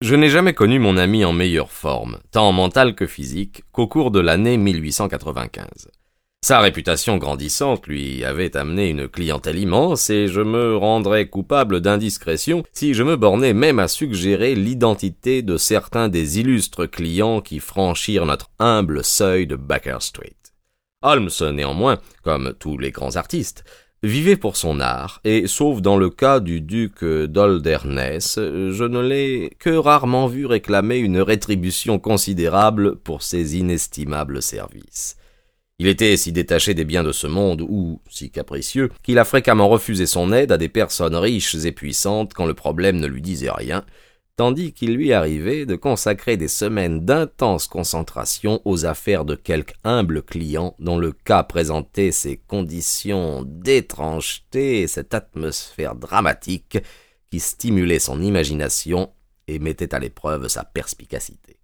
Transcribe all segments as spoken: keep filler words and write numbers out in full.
Je n'ai jamais connu mon ami en meilleure forme, tant mentale que physique, qu'au cours de l'année mille huit cent quatre-vingt-quinze. Sa réputation grandissante lui avait amené une clientèle immense et je me rendrais coupable d'indiscrétion si je me bornais même à suggérer l'identité de certains des illustres clients qui franchirent notre humble seuil de Baker Street. Holmes, néanmoins, comme tous les grands artistes, vivait pour son art, et sauf dans le cas du duc d'Holderness, je ne l'ai que rarement vu réclamer une rétribution considérable pour ses inestimables services. Il était si détaché des biens de ce monde, ou si capricieux, qu'il a fréquemment refusé son aide à des personnes riches et puissantes quand le problème ne lui disait rien, tandis qu'il lui arrivait de consacrer des semaines d'intense concentration aux affaires de quelque humble client dont le cas présentait ces conditions d'étrangeté et cette atmosphère dramatique qui stimulait son imagination et mettait à l'épreuve sa perspicacité.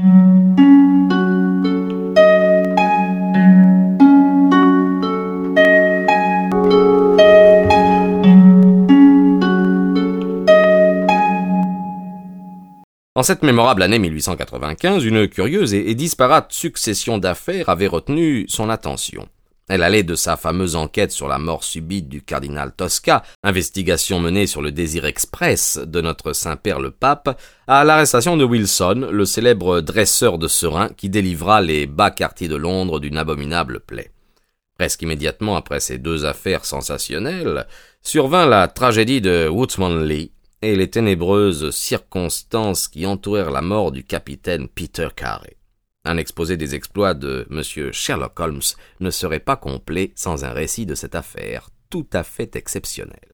En cette mémorable année mille huit cent quatre-vingt-quinze, une curieuse et disparate succession d'affaires avait retenu son attention. Elle allait de sa fameuse enquête sur la mort subite du cardinal Tosca, investigation menée sur le désir express de notre Saint-Père le Pape, à l'arrestation de Wilson, le célèbre dresseur de serins qui délivra les bas quartiers de Londres d'une abominable plaie. Presque immédiatement après ces deux affaires sensationnelles, survint la tragédie de Woodsmanley, et les ténébreuses circonstances qui entourèrent la mort du capitaine Peter Carey. Un exposé des exploits de M. Sherlock Holmes ne serait pas complet sans un récit de cette affaire tout à fait exceptionnelle.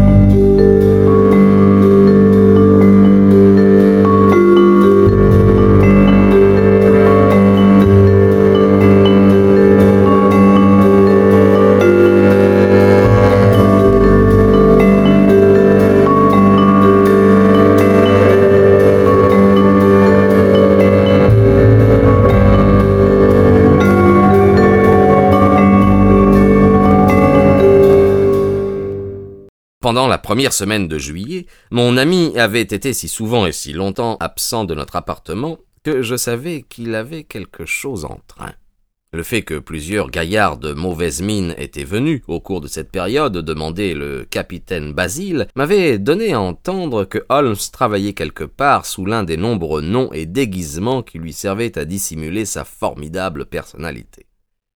Pendant la première semaine de juillet, mon ami avait été si souvent et si longtemps absent de notre appartement que je savais qu'il avait quelque chose en train. Le fait que plusieurs gaillards de mauvaise mine étaient venus, au cours de cette période, demander le capitaine Basil, m'avait donné à entendre que Holmes travaillait quelque part sous l'un des nombreux noms et déguisements qui lui servaient à dissimuler sa formidable personnalité.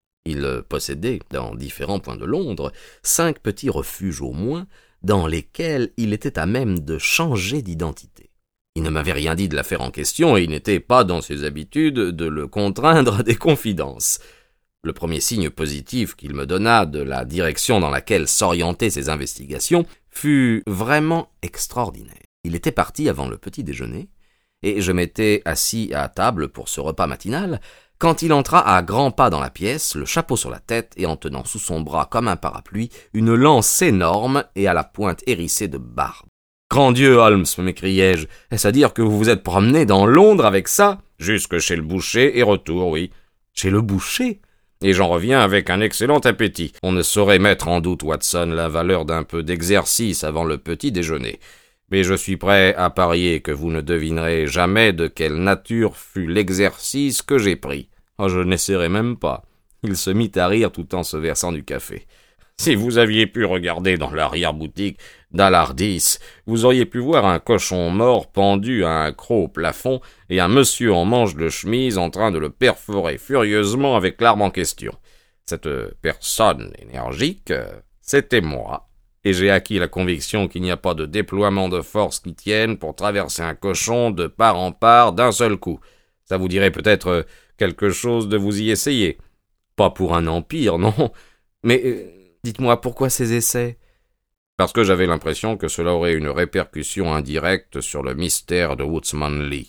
Il possédait, dans différents points de Londres, cinq petits refuges au moins, dans lesquels il était à même de changer d'identité. Il ne m'avait rien dit de l'affaire en question et il n'était pas dans ses habitudes de le contraindre à des confidences. Le premier signe positif qu'il me donna de la direction dans laquelle s'orientaient ses investigations fut vraiment extraordinaire. Il était parti avant le petit déjeuner et je m'étais assis à table pour ce repas matinal quand il entra à grands pas dans la pièce, le chapeau sur la tête et en tenant sous son bras comme un parapluie une lance énorme et à la pointe hérissée de barbe. « Grand Dieu, Holmes !» m'écriai-je, « est-ce à dire que vous vous êtes promené dans Londres avec ça ?»« Jusque chez le boucher et retour, oui. »« Chez le boucher ?» Et j'en reviens avec un excellent appétit. On ne saurait mettre en doute, Watson, la valeur d'un peu d'exercice avant le petit déjeuner. Mais je suis prêt à parier que vous ne devinerez jamais de quelle nature fut l'exercice que j'ai pris. Oh, je n'essaierai même pas. Il se mit à rire tout en se versant du café. Si vous aviez pu regarder dans l'arrière-boutique d'Alardis, vous auriez pu voir un cochon mort pendu à un croc au plafond et un monsieur en manche de chemise en train de le perforer furieusement avec l'arme en question. Cette personne énergique, c'était moi. Et j'ai acquis la conviction qu'il n'y a pas de déploiement de force qui tienne pour traverser un cochon de part en part d'un seul coup. Ça vous dirait peut-être quelque chose de vous y essayer. Pas pour un empire, non. Mais euh, dites-moi, pourquoi ces essais ? Parce que j'avais l'impression que cela aurait une répercussion indirecte sur le mystère de Woodsmanley.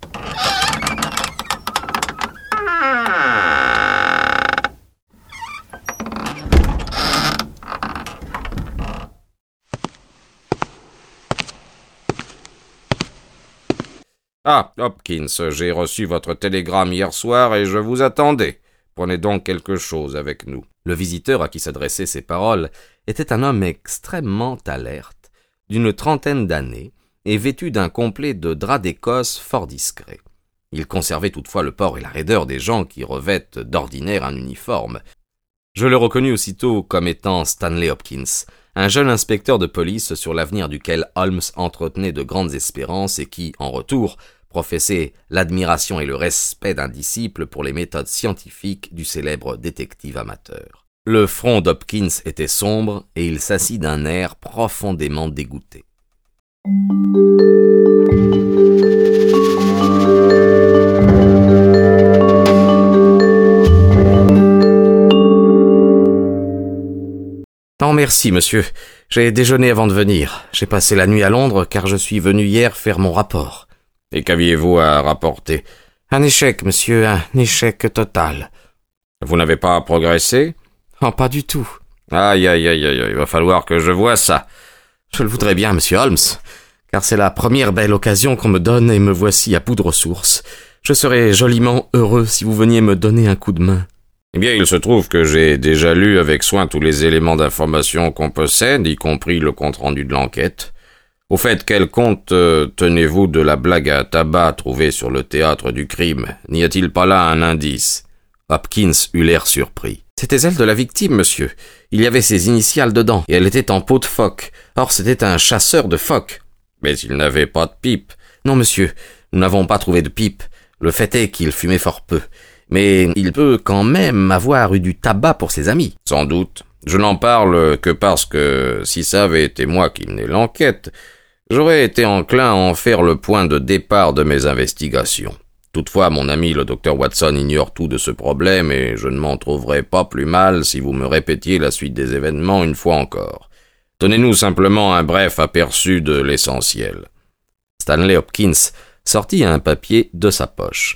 Ah, Hopkins, j'ai reçu votre télégramme hier soir et je vous attendais. Prenez donc quelque chose avec nous. Le visiteur à qui s'adressaient ces paroles était un homme extrêmement alerte, d'une trentaine d'années, et vêtu d'un complet de drap d'Écosse fort discret. Il conservait toutefois le port et la raideur des gens qui revêtent d'ordinaire un uniforme. Je le reconnus aussitôt comme étant Stanley Hopkins, un jeune inspecteur de police sur l'avenir duquel Holmes entretenait de grandes espérances et qui, en retour, professait l'admiration et le respect d'un disciple pour les méthodes scientifiques du célèbre détective amateur. Le front d'Hopkins était sombre et il s'assit d'un air profondément dégoûté. Non, merci, monsieur. J'ai déjeuné avant de venir. J'ai passé la nuit à Londres car je suis venu hier faire mon rapport. Et qu'aviez-vous à rapporter? Un échec, monsieur, un échec total. Vous n'avez pas progressé? Oh, pas du tout. Aïe, aïe, aïe, aïe, il va falloir que je voie ça. Je le voudrais bien, monsieur Holmes, car c'est la première belle occasion qu'on me donne et me voici à bout de ressources. Je serais joliment heureux si vous veniez me donner un coup de main. Eh bien, il se trouve que j'ai déjà lu avec soin tous les éléments d'information qu'on possède, y compris le compte-rendu de l'enquête. Au fait, quel compte euh, tenez-vous de la blague à tabac trouvée sur le théâtre du crime? N'y a-t-il pas là un indice? Hopkins eut l'air surpris. C'était celle de la victime, monsieur. Il y avait ses initiales dedans, et elle était en peau de phoque. Or, c'était un chasseur de phoques. Mais il n'avait pas de pipe. Non, monsieur, nous n'avons pas trouvé de pipe. Le fait est qu'il fumait fort peu. Mais il peut quand même avoir eu du tabac pour ses amis. Sans doute. Je n'en parle que parce que, si ça avait été moi qui menais l'enquête, j'aurais été enclin à en faire le point de départ de mes investigations. Toutefois, mon ami le docteur Watson ignore tout de ce problème et je ne m'en trouverais pas plus mal si vous me répétiez la suite des événements une fois encore. Donnez-nous simplement un bref aperçu de l'essentiel. Stanley Hopkins sortit un papier de sa poche.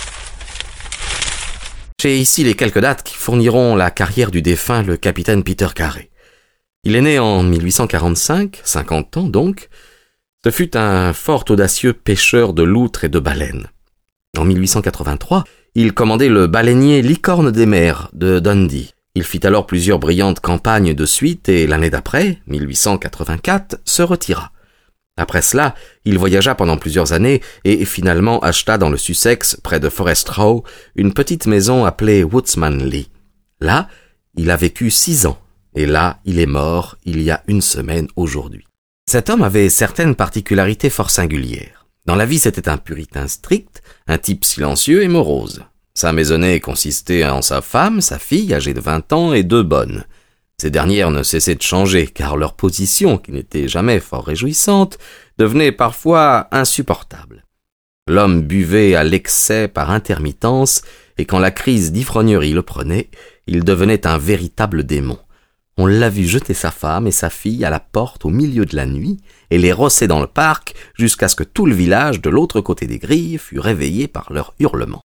J'ai ici les quelques dates qui fourniront la carrière du défunt, le capitaine Peter Carey. Il est né en mille huit cent quarante-cinq, cinquante ans donc. Ce fut un fort audacieux pêcheur de loutres et de baleines. En mille huit cent quatre-vingt-trois, il commandait le baleinier Licorne des mers de Dundee. Il fit alors plusieurs brillantes campagnes de suite et l'année d'après, mille huit cent quatre-vingt-quatre, se retira. Après cela, il voyagea pendant plusieurs années et finalement acheta dans le Sussex, près de Forest Row, une petite maison appelée Woodsmanley. Là, il a vécu six ans, et là, il est mort il y a une semaine aujourd'hui. Cet homme avait certaines particularités fort singulières. Dans la vie, c'était un puritain strict, un type silencieux et morose. Sa maisonnée consistait en sa femme, sa fille, âgée de vingt ans, et deux bonnes. Ces dernières ne cessaient de changer, car leur position, qui n'était jamais fort réjouissante, devenait parfois insupportable. L'homme buvait à l'excès par intermittence, et quand la crise d'ivrognerie le prenait, il devenait un véritable démon. On l'a vu jeter sa femme et sa fille à la porte au milieu de la nuit, et les rosser dans le parc, jusqu'à ce que tout le village de l'autre côté des grilles fût réveillé par leurs hurlements.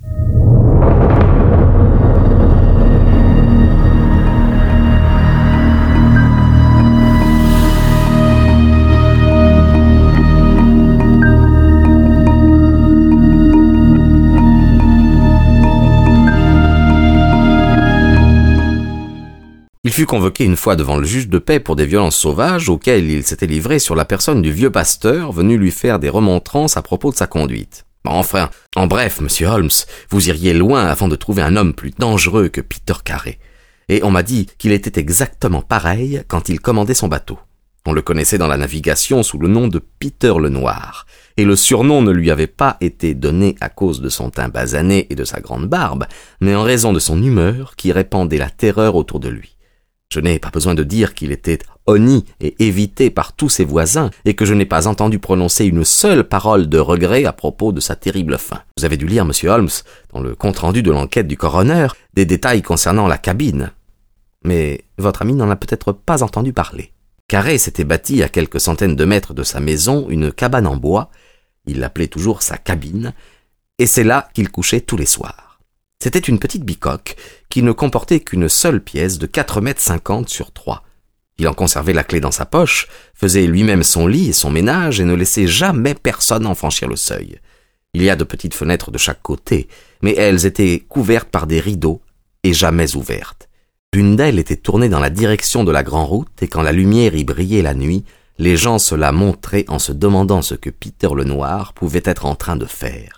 Il fut convoqué une fois devant le juge de paix pour des violences sauvages auxquelles il s'était livré sur la personne du vieux pasteur venu lui faire des remontrances à propos de sa conduite. Enfin, en bref, monsieur Holmes, vous iriez loin avant de trouver un homme plus dangereux que Peter Carey. Et on m'a dit qu'il était exactement pareil quand il commandait son bateau. On le connaissait dans la navigation sous le nom de Peter le Noir, et le surnom ne lui avait pas été donné à cause de son teint basané et de sa grande barbe, mais en raison de son humeur qui répandait la terreur autour de lui. Je n'ai pas besoin de dire qu'il était honni et évité par tous ses voisins et que je n'ai pas entendu prononcer une seule parole de regret à propos de sa terrible fin. Vous avez dû lire, monsieur Holmes, dans le compte-rendu de l'enquête du coroner, des détails concernant la cabine. Mais votre ami n'en a peut-être pas entendu parler. Carey s'était bâti à quelques centaines de mètres de sa maison une cabane en bois, il l'appelait toujours sa cabine, et c'est là qu'il couchait tous les soirs. C'était une petite bicoque qui ne comportait qu'une seule pièce de quatre mètres cinquante sur trois. Il en conservait la clé dans sa poche, faisait lui-même son lit et son ménage et ne laissait jamais personne en franchir le seuil. Il y a de petites fenêtres de chaque côté, mais elles étaient couvertes par des rideaux et jamais ouvertes. L'une d'elles était tournée dans la direction de la grande route et quand la lumière y brillait la nuit, les gens se la montraient en se demandant ce que Peter le Noir pouvait être en train de faire.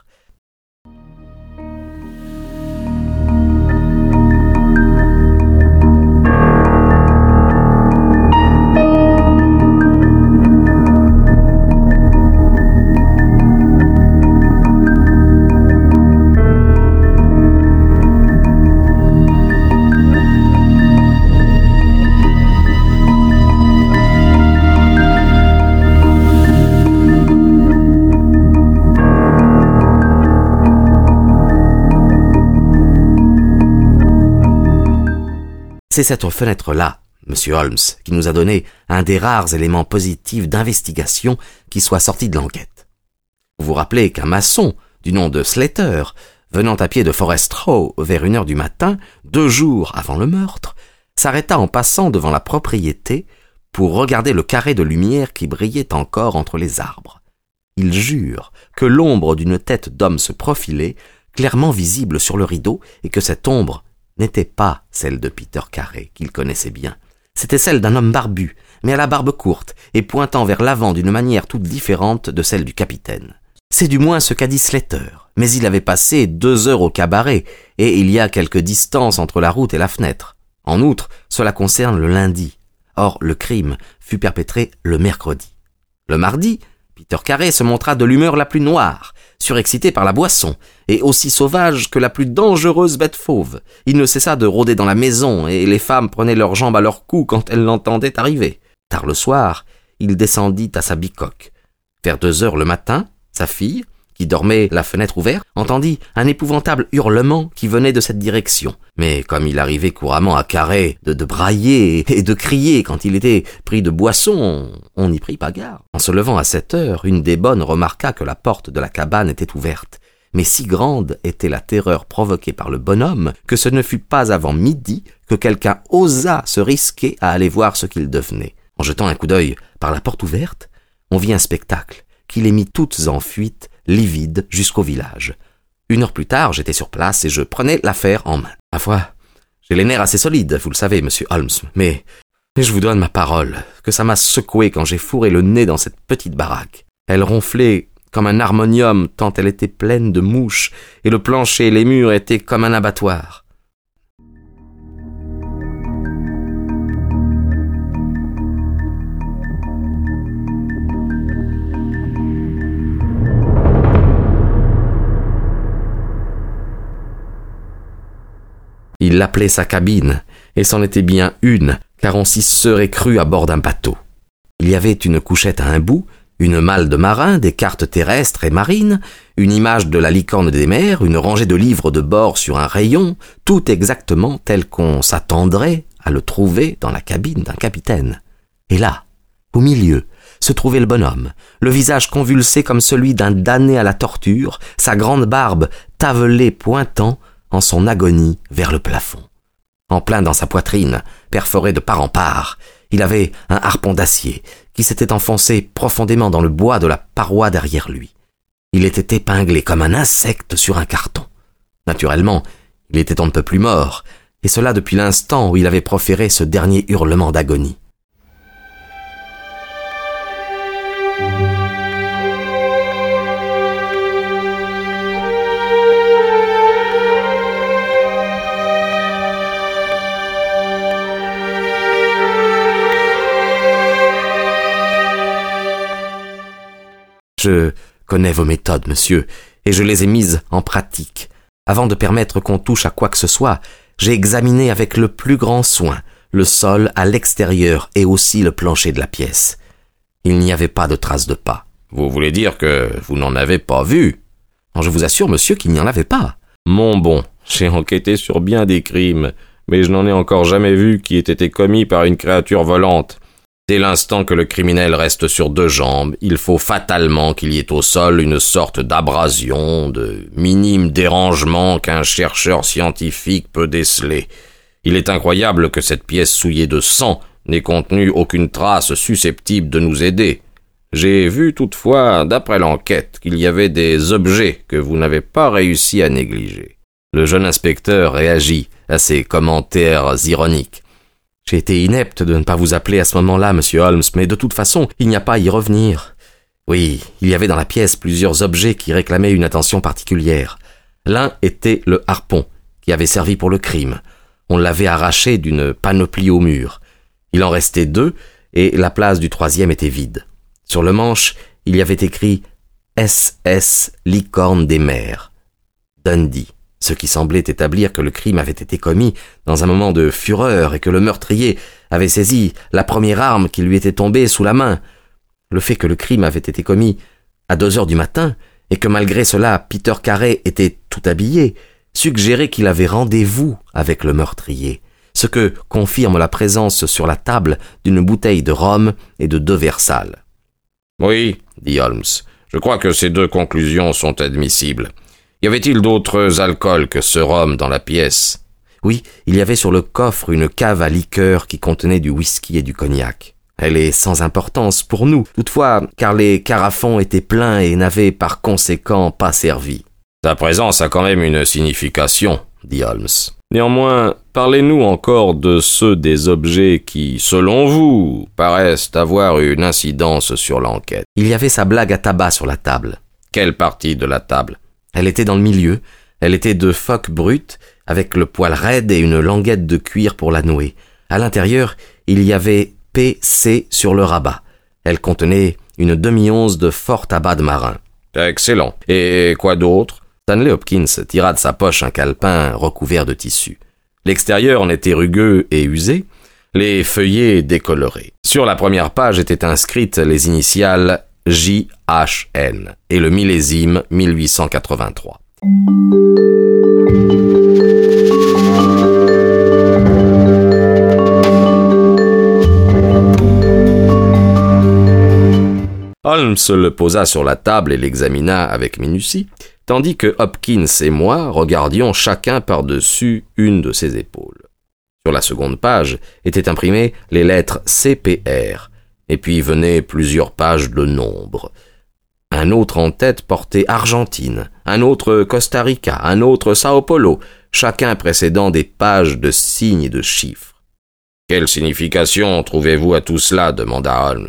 C'est cette fenêtre-là, Monsieur Holmes, qui nous a donné un des rares éléments positifs d'investigation qui soit sorti de l'enquête. Vous vous rappelez qu'un maçon, du nom de Slater, venant à pied de Forest Row vers une heure du matin, deux jours avant le meurtre, s'arrêta en passant devant la propriété pour regarder le carré de lumière qui brillait encore entre les arbres. Il jure que l'ombre d'une tête d'homme se profilait, clairement visible sur le rideau, et que cette ombre n'était pas celle de Peter Carey, qu'il connaissait bien. C'était celle d'un homme barbu, mais à la barbe courte et pointant vers l'avant d'une manière toute différente de celle du capitaine. C'est du moins ce qu'a dit Slater, mais il avait passé deux heures au cabaret, et il y a quelque distance entre la route et la fenêtre. En outre, cela concerne le lundi. Or, le crime fut perpétré le mercredi. Le mardi, Peter Carey se montra de l'humeur la plus noire, surexcité par la boisson, et aussi sauvage que la plus dangereuse bête fauve. Il ne cessa de rôder dans la maison, et les femmes prenaient leurs jambes à leur cou quand elles l'entendaient arriver. Tard le soir, il descendit à sa bicoque. Vers deux heures le matin, sa fille, qui dormait la fenêtre ouverte, entendit un épouvantable hurlement qui venait de cette direction. Mais comme il arrivait couramment à Carey de, de brailler et de crier quand il était pris de boisson, on n'y prit pas garde. En se levant à cette heure, une des bonnes remarqua que la porte de la cabane était ouverte. Mais si grande était la terreur provoquée par le bonhomme que ce ne fut pas avant midi que quelqu'un osa se risquer à aller voir ce qu'il devenait. En jetant un coup d'œil par la porte ouverte, on vit un spectacle qui les mit toutes en fuite, livides, jusqu'au village. Une heure plus tard, j'étais sur place et je prenais l'affaire en main. Ma foi, j'ai les nerfs assez solides, vous le savez, monsieur Holmes, mais, mais je vous donne ma parole que ça m'a secoué quand j'ai fourré le nez dans cette petite baraque. Elle ronflait comme un harmonium tant elle était pleine de mouches, et le plancher et les murs étaient comme un abattoir. Il l'appelait sa cabine, et c'en était bien une, car on s'y serait cru à bord d'un bateau. Il y avait une couchette à un bout, une malle de marin, des cartes terrestres et marines, une image de la licorne des mers, une rangée de livres de bord sur un rayon, tout exactement tel qu'on s'attendrait à le trouver dans la cabine d'un capitaine. Et là, au milieu, se trouvait le bonhomme, le visage convulsé comme celui d'un damné à la torture, sa grande barbe tavelée pointant en son agonie vers le plafond. En plein dans sa poitrine, perforée de part en part, il avait un harpon d'acier qui s'était enfoncé profondément dans le bois de la paroi derrière lui. Il était épinglé comme un insecte sur un carton. Naturellement, il était on ne peut plus mort, et cela depuis l'instant où il avait proféré ce dernier hurlement d'agonie. Je connais vos méthodes, monsieur, et je les ai mises en pratique. Avant de permettre qu'on touche à quoi que ce soit, j'ai examiné avec le plus grand soin le sol à l'extérieur et aussi le plancher de la pièce. Il n'y avait pas de traces de pas. Vous voulez dire que vous n'en avez pas vu? Non, je vous assure, monsieur, qu'il n'y en avait pas. Mon bon, j'ai enquêté sur bien des crimes, mais je n'en ai encore jamais vu qui ait été commis par une créature volante. Dès l'instant que le criminel reste sur deux jambes, il faut fatalement qu'il y ait au sol une sorte d'abrasion, de minime dérangement qu'un chercheur scientifique peut déceler. Il est incroyable que cette pièce souillée de sang n'ait contenu aucune trace susceptible de nous aider. J'ai vu toutefois, d'après l'enquête, qu'il y avait des objets que vous n'avez pas réussi à négliger. Le jeune inspecteur réagit à ces commentaires ironiques. J'ai été inepte de ne pas vous appeler à ce moment-là, monsieur Holmes, mais de toute façon, il n'y a pas à y revenir. Oui, il y avait dans la pièce plusieurs objets qui réclamaient une attention particulière. L'un était le harpon, qui avait servi pour le crime. On l'avait arraché d'une panoplie au mur. Il en restait deux, et la place du troisième était vide. Sur le manche, il y avait écrit « S S Licorne des mers ». Dundee, ce qui semblait établir que le crime avait été commis dans un moment de fureur et que le meurtrier avait saisi la première arme qui lui était tombée sous la main. Le fait que le crime avait été commis à deux heures du matin et que malgré cela Peter Carey était tout habillé suggérait qu'il avait rendez-vous avec le meurtrier, ce que confirme la présence sur la table d'une bouteille de rhum et de deux verres sales. « Oui, dit Holmes, je crois que ces deux conclusions sont admissibles. Y avait-il d'autres alcools que ce rhum dans la pièce ?» Oui, il y avait sur le coffre une cave à liqueur qui contenait du whisky et du cognac. Elle est sans importance pour nous, toutefois, car les carafons étaient pleins et n'avaient par conséquent pas servi. « Sa présence a quand même une signification, » dit Holmes. « Néanmoins, parlez-nous encore de ceux des objets qui, selon vous, paraissent avoir une incidence sur l'enquête. » Il y avait sa blague à tabac sur la table. « Quelle partie de la table ?» Elle était dans le milieu. Elle était de phoque brute, avec le poil raide et une languette de cuir pour la nouer. À l'intérieur, il y avait P C sur le rabat. Elle contenait une demi-once de fort tabac de marin. « Excellent. Et quoi d'autre ?» Stanley Hopkins tira de sa poche un calepin recouvert de tissu. L'extérieur en était rugueux et usé, les feuillets décolorés. Sur la première page étaient inscrites les initiales J H N et le millésime mille huit cent quatre-vingt-trois. Holmes le posa sur la table et l'examina avec minutie, tandis que Hopkins et moi regardions chacun par-dessus une de ses épaules. Sur la seconde page étaient imprimées les lettres C P R, et puis venaient plusieurs pages de nombres. Un autre en tête portait Argentine, un autre Costa Rica, un autre Sao Paulo, chacun précédant des pages de signes et de chiffres. « Quelle signification trouvez-vous à tout cela » demanda Holmes.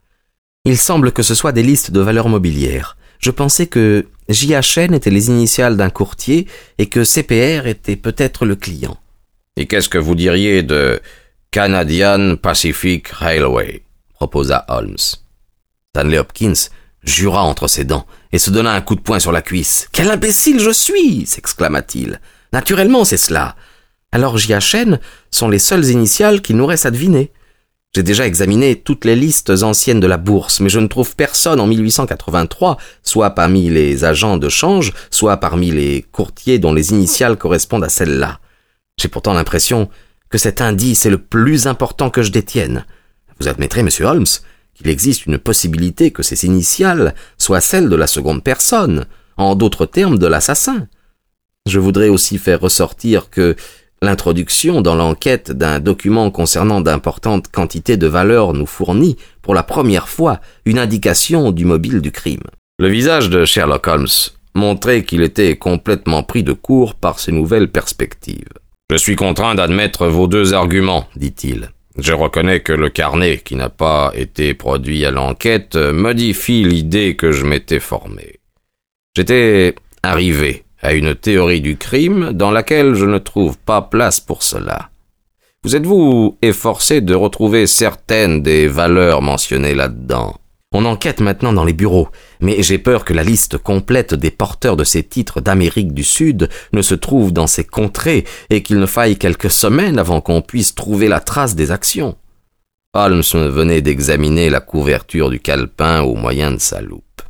« Il semble que ce soit des listes de valeurs mobilières. Je pensais que J H N étaient les initiales d'un courtier et que C P R était peut-être le client. »« Et qu'est-ce que vous diriez de Canadian Pacific Railway ?» proposa Holmes. Stanley Hopkins jura entre ses dents et se donna un coup de poing sur la cuisse. « Quel imbécile je suis !» s'exclama-t-il. « Naturellement, c'est cela. Alors J H N sont les seules initiales qu'il nous reste à deviner. J'ai déjà examiné toutes les listes anciennes de la bourse, mais je ne trouve personne en mille huit cent quatre-vingt-trois, soit parmi les agents de change, soit parmi les courtiers dont les initiales correspondent à celles-là. J'ai pourtant l'impression que cet indice est le plus important que je détienne. Vous admettrez, monsieur Holmes, qu'il existe une possibilité que ces initiales soient celles de la seconde personne, en d'autres termes de l'assassin. Je voudrais aussi faire ressortir que l'introduction dans l'enquête d'un document concernant d'importantes quantités de valeurs nous fournit, pour la première fois, une indication du mobile du crime. » Le visage de Sherlock Holmes montrait qu'il était complètement pris de court par ces nouvelles perspectives. « Je suis contraint d'admettre vos deux arguments, » dit-il. « Je reconnais que le carnet qui n'a pas été produit à l'enquête modifie l'idée que je m'étais formée. J'étais arrivé à une théorie du crime dans laquelle je ne trouve pas place pour cela. Vous êtes-vous efforcé de retrouver certaines des valeurs mentionnées là-dedans ? On enquête maintenant dans les bureaux, mais j'ai peur que la liste complète des porteurs de ces titres d'Amérique du Sud ne se trouve dans ces contrées et qu'il ne faille quelques semaines avant qu'on puisse trouver la trace des actions. » Holmes venait d'examiner la couverture du calepin au moyen de sa loupe.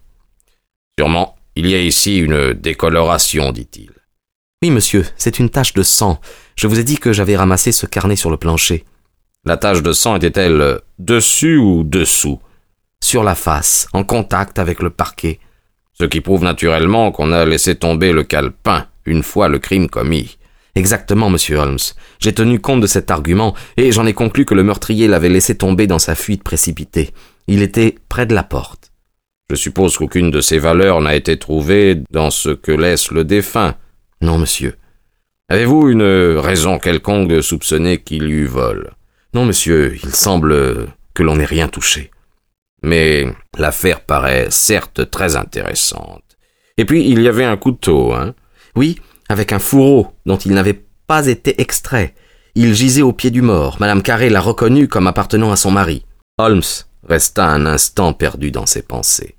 « Sûrement, il y a ici une décoloration, dit-il. »« Oui, monsieur, c'est une tache de sang. Je vous ai dit que j'avais ramassé ce carnet sur le plancher. »« La tache de sang était-elle dessus ou dessous ?»« Sur la face, en contact avec le parquet. »« Ce qui prouve naturellement qu'on a laissé tomber le calepin une fois le crime commis. »« Exactement, monsieur Holmes. J'ai tenu compte de cet argument et j'en ai conclu que le meurtrier l'avait laissé tomber dans sa fuite précipitée. Il était près de la porte. » « Je suppose qu'aucune de ces valeurs n'a été trouvée dans ce que laisse le défunt. »« Non, monsieur. »« Avez-vous une raison quelconque de soupçonner qu'il eut vol ? Non, monsieur, il semble que l'on n'ait rien touché. » Mais l'affaire paraît certes très intéressante. Et puis, il y avait un couteau, hein? Oui, avec un fourreau dont il n'avait pas été extrait. Il gisait au pied du mort. Madame Carré l'a reconnu comme appartenant à son mari. Holmes resta un instant perdu dans ses pensées.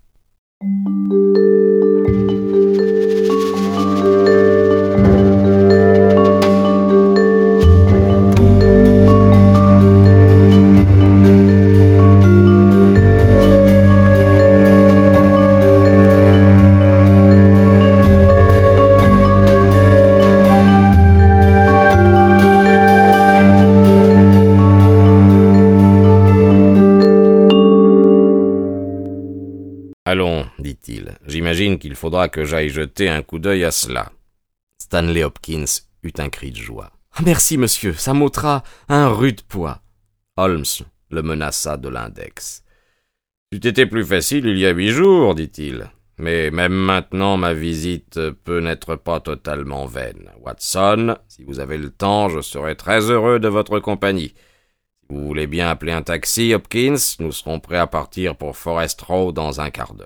Allons, dit-il, j'imagine qu'il faudra que j'aille jeter un coup d'œil à cela. Stanley Hopkins eut un cri de joie. « Merci, monsieur, ça m'ôtera un rude poids. » Holmes le menaça de l'index. « C'eût été plus facile il y a huit jours, dit-il. Mais même maintenant, ma visite peut n'être pas totalement vaine. Watson, si vous avez le temps, je serai très heureux de votre compagnie. Si vous voulez bien appeler un taxi, Hopkins, nous serons prêts à partir pour Forest Row dans un quart d'heure. »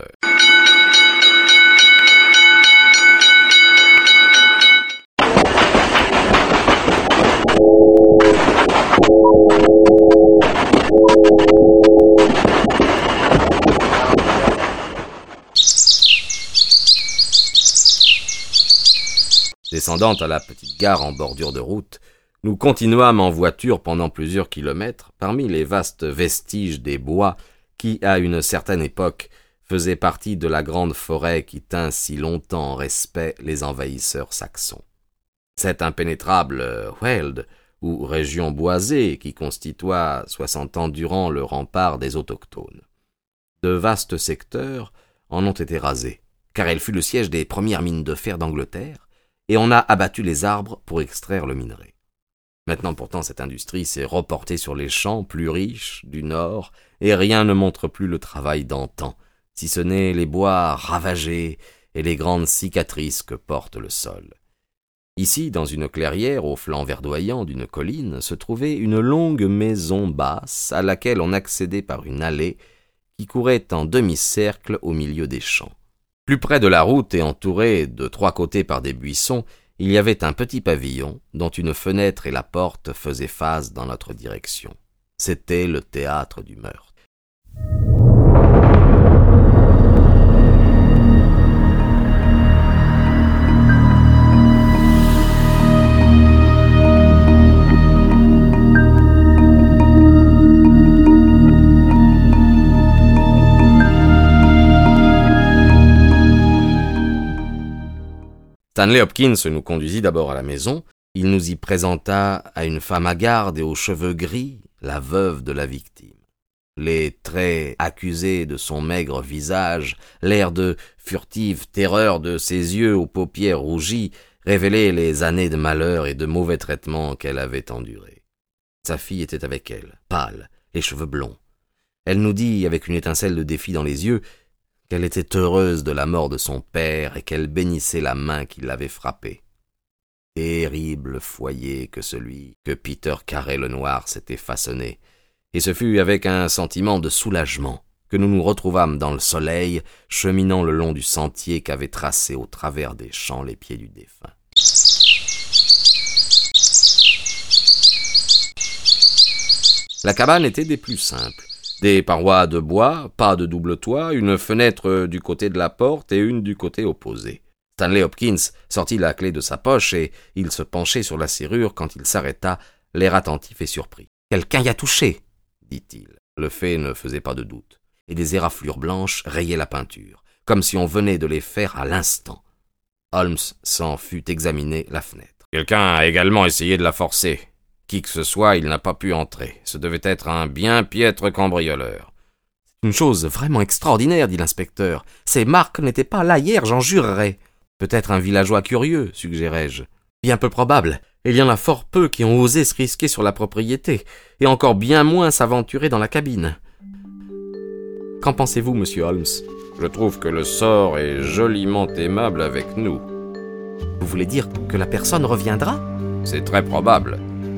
Descendant à la petite gare en bordure de route, nous continuâmes en voiture pendant plusieurs kilomètres parmi les vastes vestiges des bois qui, à une certaine époque, faisaient partie de la grande forêt qui tint si longtemps en respect les envahisseurs saxons. Cette impénétrable Weald, ou région boisée qui constitua soixante ans durant le rempart des autochtones. De vastes secteurs en ont été rasés, car elle fut le siège des premières mines de fer d'Angleterre, et on a abattu les arbres pour extraire le minerai. Maintenant pourtant cette industrie s'est reportée sur les champs plus riches du nord, et rien ne montre plus le travail d'antan, si ce n'est les bois ravagés et les grandes cicatrices que porte le sol. Ici, dans une clairière au flanc verdoyant d'une colline, se trouvait une longue maison basse à laquelle on accédait par une allée qui courait en demi-cercle au milieu des champs. Plus près de la route et entouré de trois côtés par des buissons, il y avait un petit pavillon dont une fenêtre et la porte faisaient face dans notre direction. C'était le théâtre du meurtre. Stanley Hopkins nous conduisit d'abord à la maison. Il nous y présenta à une femme hagarde et aux cheveux gris, la veuve de la victime. Les traits accusés de son maigre visage, l'air de furtive terreur de ses yeux aux paupières rougies, révélaient les années de malheur et de mauvais traitements qu'elle avait endurés. Sa fille était avec elle, pâle, les cheveux blonds. Elle nous dit, avec une étincelle de défi dans les yeux, qu'elle était heureuse de la mort de son père et qu'elle bénissait la main qui l'avait frappée. Terrible foyer que celui que Peter Carré le Noir s'était façonné, et ce fut avec un sentiment de soulagement que nous nous retrouvâmes dans le soleil, cheminant le long du sentier qu'avaient tracé au travers des champs les pieds du défunt. La cabane était des plus simples. Des parois de bois, pas de double toit, une fenêtre du côté de la porte et une du côté opposé. Stanley Hopkins sortit la clé de sa poche et il se penchait sur la serrure quand il s'arrêta, l'air attentif et surpris. « Quelqu'un y a touché !» dit-il. Le fait ne faisait pas de doute, et des éraflures blanches rayaient la peinture, comme si on venait de les faire à l'instant. Holmes s'en fut examiner la fenêtre. « Quelqu'un a également essayé de la forcer. Qui que ce soit, il n'a pas pu entrer. Ce devait être un bien piètre cambrioleur. »« Une chose vraiment extraordinaire, dit l'inspecteur. Ces marques n'étaient pas là hier, j'en jurerais. »« Peut-être un villageois curieux, suggérai-je. »« Bien peu probable. Il y en a fort peu qui ont osé se risquer sur la propriété, et encore bien moins s'aventurer dans la cabine. » Qu'en pensez-vous, monsieur Holmes ? Je trouve que le sort est joliment aimable avec nous. Vous voulez dire que la personne reviendra ? C'est très probable.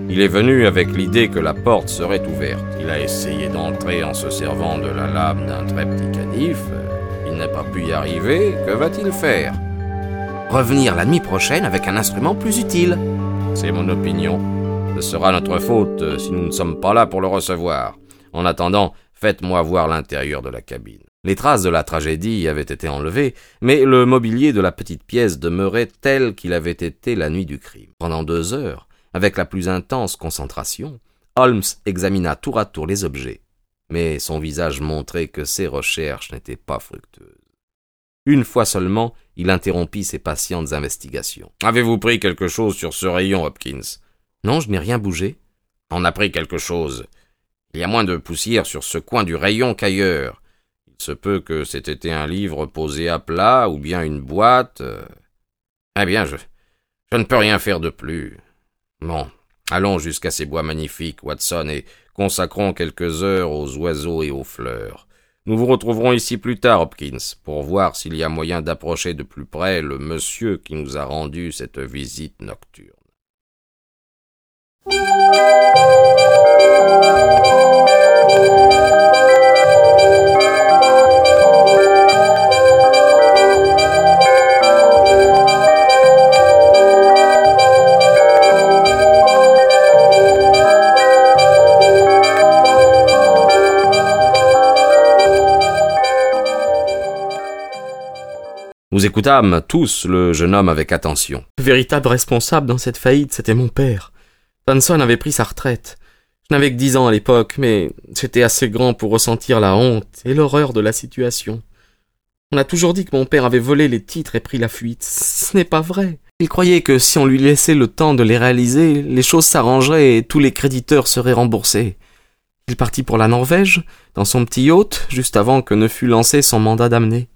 Il est venu avec l'idée que la porte serait ouverte. Il a essayé d'entrer en se servant de la lame d'un très petit canif. Il n'a pas pu y arriver. Que va-t-il faire ? Revenir la nuit prochaine avec un instrument plus utile. C'est mon opinion. Ce sera notre faute si nous ne sommes pas là pour le recevoir. En attendant, faites-moi voir l'intérieur de la cabine. Les traces de la tragédie avaient été enlevées, mais le mobilier de la petite pièce demeurait tel qu'il avait été la nuit du crime. Pendant deux heures, avec la plus intense concentration, Holmes examina tour à tour les objets, mais son visage montrait que ses recherches n'étaient pas fructueuses. Une fois seulement, il interrompit ses patientes investigations. « Avez-vous pris quelque chose sur ce rayon, Hopkins ?»« Non, je n'ai rien bougé. »« On a pris quelque chose. Il y a moins de poussière sur ce coin du rayon qu'ailleurs. Il se peut que c'était été un livre posé à plat ou bien une boîte. Eh bien, je, je ne peux rien faire de plus. Bon, allons jusqu'à ces bois magnifiques, Watson, et consacrons quelques heures aux oiseaux et aux fleurs. Nous vous retrouverons ici plus tard, Hopkins, pour voir s'il y a moyen d'approcher de plus près le monsieur qui nous a rendu cette visite nocturne. Nous écoutâmes tous le jeune homme avec attention. Le véritable responsable dans cette faillite, c'était mon père. Thomson avait pris sa retraite. Je n'avais que dix ans à l'époque, mais j'étais assez grand pour ressentir la honte et l'horreur de la situation. On a toujours dit que mon père avait volé les titres et pris la fuite. Ce n'est pas vrai. Il croyait que si on lui laissait le temps de les réaliser, les choses s'arrangeraient et tous les créditeurs seraient remboursés. Il partit pour la Norvège, dans son petit yacht, juste avant que ne fût lancé son mandat d'amener.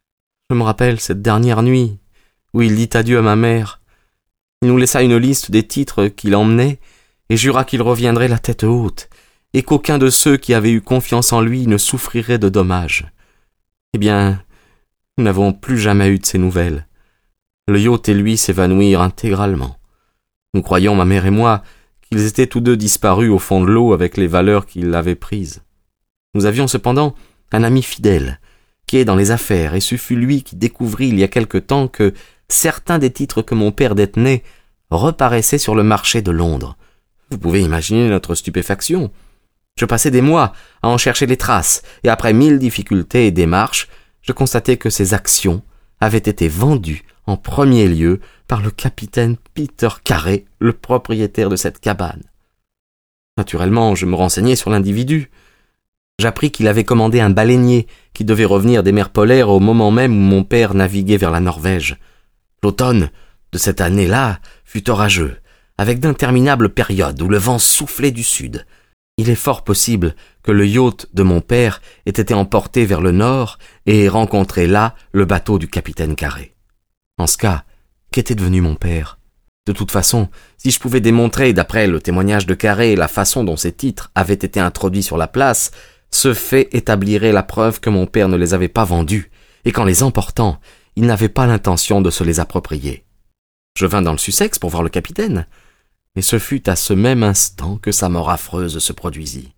Je me rappelle cette dernière nuit, où il dit adieu à ma mère. Il nous laissa une liste des titres qu'il emmenait, et jura qu'il reviendrait la tête haute, et qu'aucun de ceux qui avaient eu confiance en lui ne souffrirait de dommages. Eh bien, nous n'avons plus jamais eu de ces nouvelles. Le yacht et lui s'évanouirent intégralement. Nous croyions, ma mère et moi, qu'ils étaient tous deux disparus au fond de l'eau avec les valeurs qu'ils avaient prises. Nous avions cependant un ami fidèle, qui est dans les affaires, et ce fut lui qui découvrit il y a quelque temps que certains des titres que mon père détenait reparaissaient sur le marché de Londres. Vous pouvez imaginer notre stupéfaction. Je passai des mois à en chercher les traces, et après mille difficultés et démarches, je constatai que ces actions avaient été vendues en premier lieu par le capitaine Peter Carey, le propriétaire de cette cabane. Naturellement, je me renseignai sur l'individu. J'appris qu'il avait commandé un baleinier qui devait revenir des mers polaires au moment même où mon père naviguait vers la Norvège. L'automne de cette année-là fut orageux, avec d'interminables périodes où le vent soufflait du sud. Il est fort possible que le yacht de mon père ait été emporté vers le nord et ait rencontré là le bateau du capitaine Carey. En ce cas, qu'était devenu mon père ? De toute façon, si je pouvais démontrer, d'après le témoignage de Carey, la façon dont ces titres avaient été introduits sur la place, ce fait établirait la preuve que mon père ne les avait pas vendus, et qu'en les emportant, il n'avait pas l'intention de se les approprier. Je vins dans le Sussex pour voir le capitaine, mais ce fut à ce même instant que sa mort affreuse se produisit.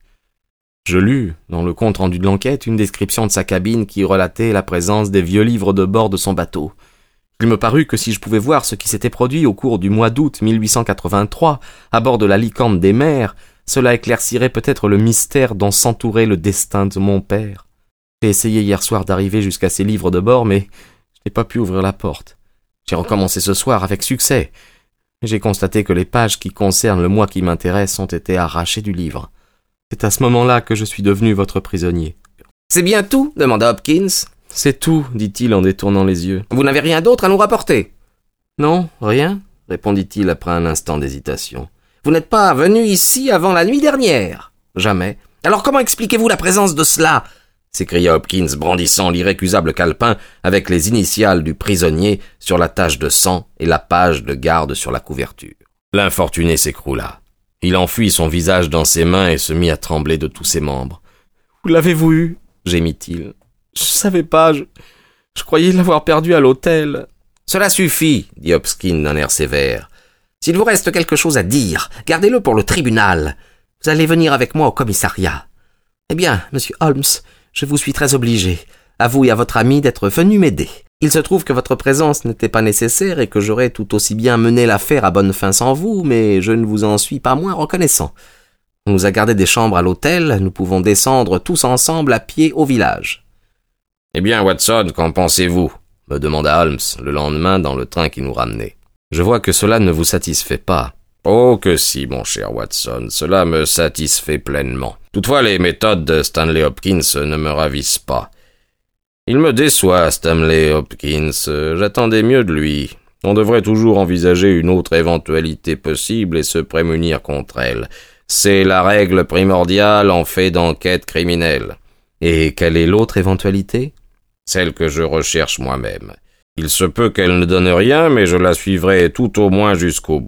Je lus, dans le compte-rendu de l'enquête, une description de sa cabine qui relatait la présence des vieux livres de bord de son bateau. Il me parut que si je pouvais voir ce qui s'était produit au cours du mois d'août mille huit cent quatre-vingt-trois à bord de la Licorne des mers, cela éclaircirait peut-être le mystère dont s'entourait le destin de mon père. J'ai essayé hier soir d'arriver jusqu'à ces livres de bord, mais je n'ai pas pu ouvrir la porte. J'ai recommencé ce soir avec succès. J'ai constaté que les pages qui concernent le mois qui m'intéresse ont été arrachées du livre. C'est à ce moment-là que je suis devenu votre prisonnier. « C'est bien tout ?» demanda Hopkins. « C'est tout, dit-il en détournant les yeux. »« Vous n'avez rien d'autre à nous rapporter ?»« Non, rien, répondit-il après un instant d'hésitation. »« Vous n'êtes pas venu ici avant la nuit dernière ?»« Jamais. »« Alors comment expliquez-vous la présence de cela ?» s'écria Hopkins, brandissant l'irrécusable calepin avec les initiales du prisonnier sur la tache de sang et la page de garde sur la couverture. L'infortuné s'écroula. Il enfuit son visage dans ses mains et se mit à trembler de tous ses membres. « Où l'avez-vous eu ?» gémit-il. « Je savais pas, je, je croyais l'avoir perdu à l'hôtel. »« Cela suffit, dit Hopkins d'un air sévère. S'il vous reste quelque chose à dire, gardez-le pour le tribunal. Vous allez venir avec moi au commissariat. Eh bien, monsieur Holmes, je vous suis très obligé, à vous et à votre ami d'être venu m'aider. Il se trouve que votre présence n'était pas nécessaire et que j'aurais tout aussi bien mené l'affaire à bonne fin sans vous, mais je ne vous en suis pas moins reconnaissant. On nous a gardé des chambres à l'hôtel, nous pouvons descendre tous ensemble à pied au village. « Eh bien, Watson, qu'en pensez-vous » me demanda Holmes le lendemain dans le train qui nous ramenait. « Je vois que cela ne vous satisfait pas. »« Oh que si, mon cher Watson, cela me satisfait pleinement. Toutefois, les méthodes de Stanley Hopkins ne me ravissent pas. Il me déçoit, Stanley Hopkins. J'attendais mieux de lui. On devrait toujours envisager une autre éventualité possible et se prémunir contre elle. C'est la règle primordiale en fait d'enquête criminelle. » « Et quelle est l'autre éventualité ?»« Celle que je recherche moi-même. Il se peut qu'elle ne donne rien, mais je la suivrai tout au moins jusqu'au bout. »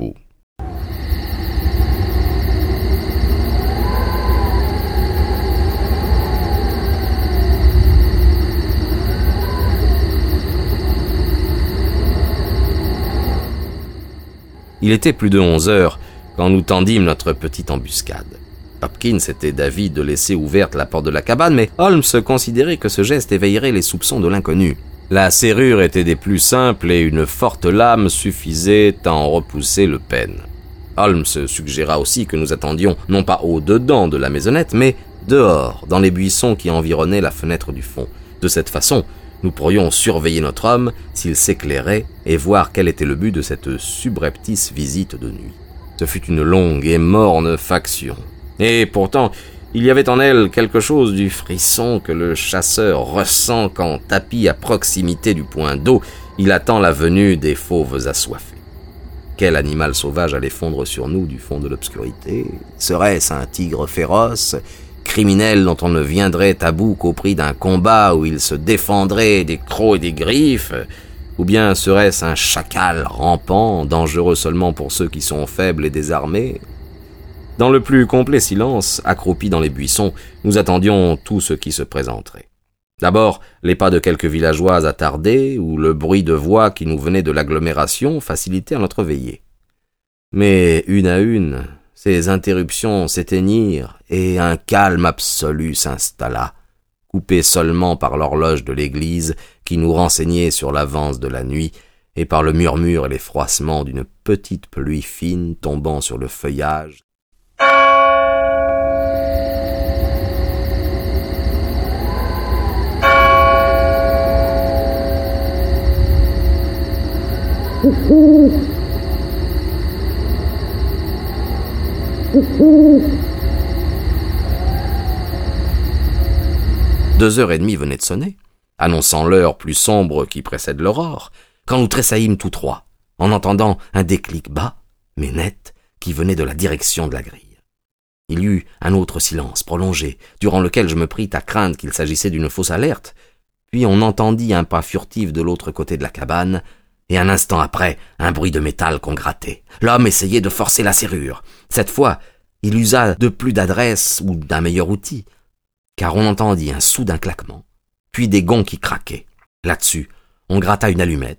Il était plus de onze heures quand nous tendîmes notre petite embuscade. Hopkins était d'avis de laisser ouverte la porte de la cabane, mais Holmes considérait que ce geste éveillerait les soupçons de l'inconnu. La serrure était des plus simples et une forte lame suffisait à en repousser le pêne. Holmes suggéra aussi que nous attendions non pas au-dedans de la maisonnette, mais dehors, dans les buissons qui environnaient la fenêtre du fond. De cette façon, nous pourrions surveiller notre homme s'il s'éclairait et voir quel était le but de cette subreptice visite de nuit. Ce fut une longue et morne faction. Et pourtant, il y avait en elle quelque chose du frisson que le chasseur ressent quand, tapi à proximité du point d'eau, il attend la venue des fauves assoiffés. Quel animal sauvage allait fondre sur nous du fond de l'obscurité? Serait-ce un tigre féroce, criminel dont on ne viendrait à bout qu'au prix d'un combat où il se défendrait des crocs et des griffes? Ou bien serait-ce un chacal rampant, dangereux seulement pour ceux qui sont faibles et désarmés? Dans le plus complet silence, accroupis dans les buissons, nous attendions tout ce qui se présenterait. D'abord, les pas de quelques villageois attardés ou le bruit de voix qui nous venait de l'agglomération facilitait notre veillée. Mais une à une, ces interruptions s'éteignirent et un calme absolu s'installa, coupé seulement par l'horloge de l'église qui nous renseignait sur l'avance de la nuit et par le murmure et les froissements d'une petite pluie fine tombant sur le feuillage. Deux heures et demie venaient de sonner, annonçant l'heure plus sombre qui précède l'aurore, quand nous tressaillîmes tous trois, en entendant un déclic bas, mais net, qui venait de la direction de la grille. Il y eut un autre silence prolongé, durant lequel je me pris à craindre qu'il s'agissait d'une fausse alerte, puis on entendit un pas furtif de l'autre côté de la cabane, et un instant après, un bruit de métal qu'on grattait. L'homme essayait de forcer la serrure. Cette fois, il usa de plus d'adresse ou d'un meilleur outil, car on entendit un soudain claquement, puis des gonds qui craquaient. Là-dessus, on gratta une allumette.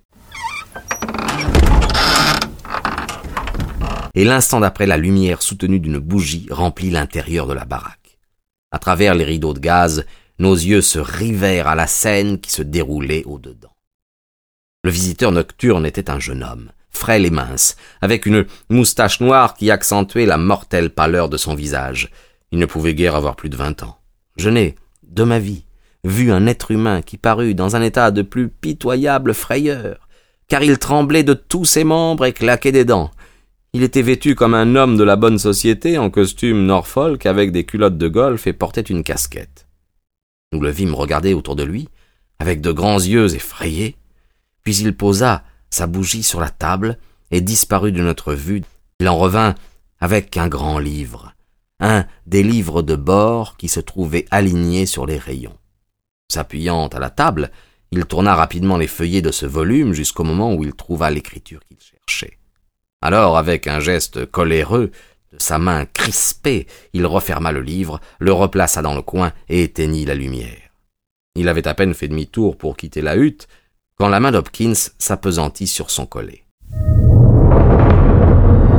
Et l'instant d'après, la lumière soutenue d'une bougie remplit l'intérieur de la baraque. À travers les rideaux de gaz, nos yeux se rivèrent à la scène qui se déroulait au-dedans. Le visiteur nocturne était un jeune homme, frêle et mince, avec une moustache noire qui accentuait la mortelle pâleur de son visage. Il ne pouvait guère avoir plus de vingt ans. Je n'ai, de ma vie, vu un être humain qui parut dans un état de plus pitoyable frayeur, car il tremblait de tous ses membres et claquait des dents. Il était vêtu comme un homme de la bonne société, en costume Norfolk avec des culottes de golf et portait une casquette. Nous le vîmes regarder autour de lui, avec de grands yeux effrayés, puis il posa sa bougie sur la table et disparut de notre vue. Il en revint avec un grand livre, un des livres de bord qui se trouvaient alignés sur les rayons. S'appuyant à la table, il tourna rapidement les feuillets de ce volume jusqu'au moment où il trouva l'écriture qu'il cherchait. Alors, avec un geste coléreux, de sa main crispée, il referma le livre, le replaça dans le coin et éteignit la lumière. Il avait à peine fait demi-tour pour quitter la hutte, quand la main d'Hopkins s'appesantit sur son collet.